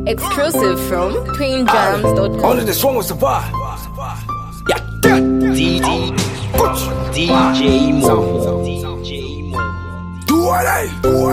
Exclusive from twinjams.com. Only the strong will survive. Yeah, DJ Mo. do what I.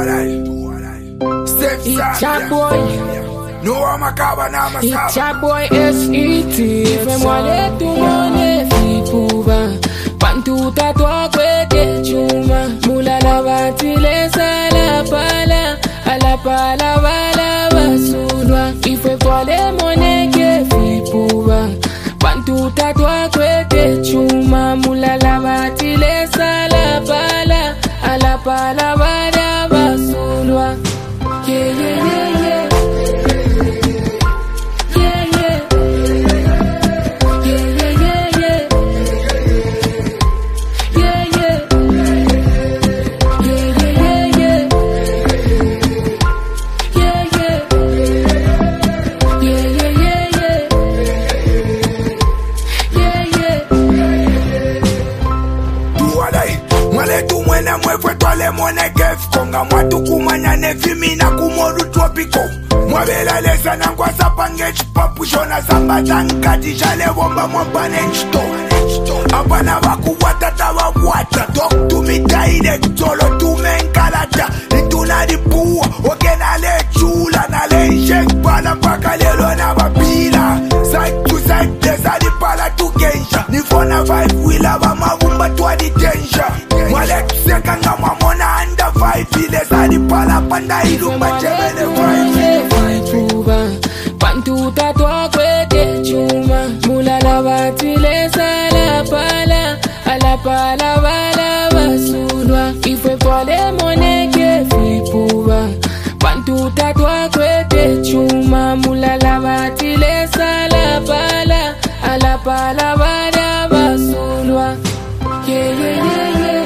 Step It's side. your boy, No, I'm a cabin, I'm a it's cabin. your boy S.E.T. Fais-moi les tout mon effi pouva Pantou tatouage kweke chuma Mula lava tile sala pala Ala pala wala basulwa Ife pole moneke fi pouva Pantou tatouage kweke chuma Mula lava tile sala pala Ala pala wala basulwa Yeah, yeah, yeah, yeah. Konga mwatuku manyane vimina kumoru tropiko Mwabela lesa nangwasa pangechi papu shona samba zankati shale womba mwambane nchito Abana waku watata wawata Talk to me direct solo to menkalata Lituna di puwa Okena le chula na le shake pala paka lelo na wapila Side to side desa di pala to kensha Nifona 5 wila wa mavumba tuwa di tensha Mwale kuseka nga mwamona anda 5 ile sadi pala panda ilumba chemene 5 Pantu tatwa kweke chuma Mula lava tile sala pala Ala pala wala basulwa Ife pole moneke fipuwa Pantu tatwa kweke chuma Mula lava tile sala pala Ala pala wala basulwa Yeah, yeah, yeah, yeah.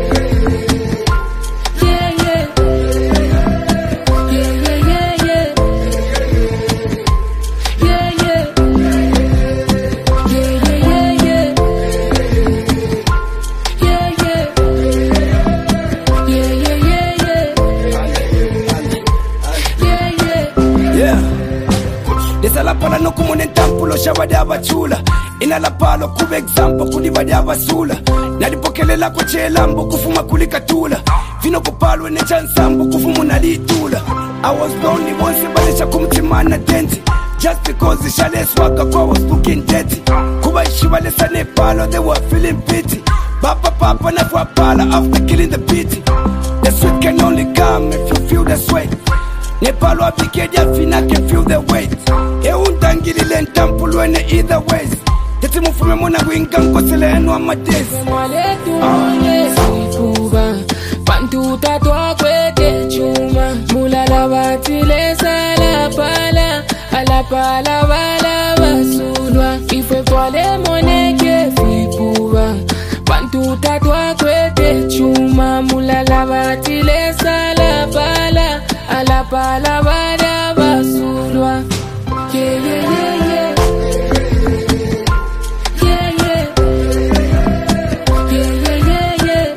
La pala no como en tampulo shabadi abachula ina la palo kube example kudi badi abasula nalipokele la koche lambo kufuma kulikatula vino kupalwe ne chansambo kufumu nalitula I was lonely once balisha kumtimana denti just because the shale swaka kwa was looking dirty kuba ishiwa lesa ne palo they were feeling pity papa na kwa pala after killing the pity the sweat can only come if you feel the sweat Nepalo apikedia fina can feel the weight Eundangilile ntampulwene either ways Teti mufume muna winga nkosele enu amadezi Mwale tumonye sifuba Pantu tatwa kweke chuma Mula lava tile sala pala Ala pala wala basulwa Ife pole moneke fipuba Pantu tatwa kweke chuma Mula lava tile sala pala Ala pala wala basulwa Yeah, yeah, yeah, yeah. Yeah, yeah. Yeah, yeah, yeah, yeah.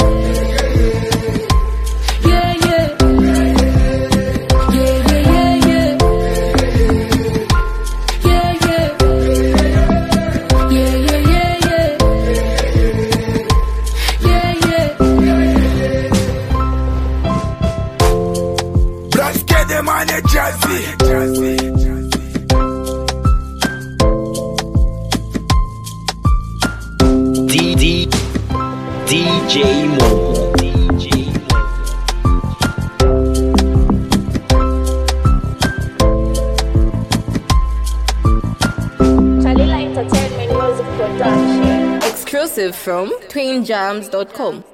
Yeah, yeah. Yeah, yeah, yeah, yeah. Yeah, yeah. Yeah, yeah, yeah, yeah. Yeah, yeah. Braske de mane jazzy DJ Mo. Exclusive from twinjams.com.